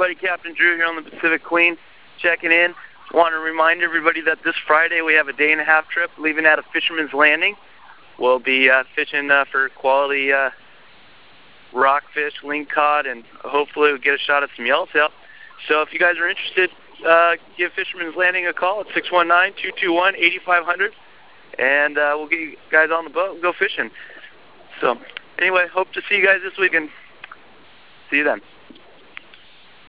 everybody. Captain Drew here on the Pacific Queen, checking in. Want to remind everybody that this Friday we have a day-and-a-half trip leaving out of Fisherman's Landing. We'll be fishing for quality rockfish, lingcod, and hopefully we'll get a shot at some yellowtail. So if you guys are interested, give Fisherman's Landing a call at 619-221-8500, and we'll get you guys on the boat and go fishing. So anyway, hope to see you guys this weekend. See you then.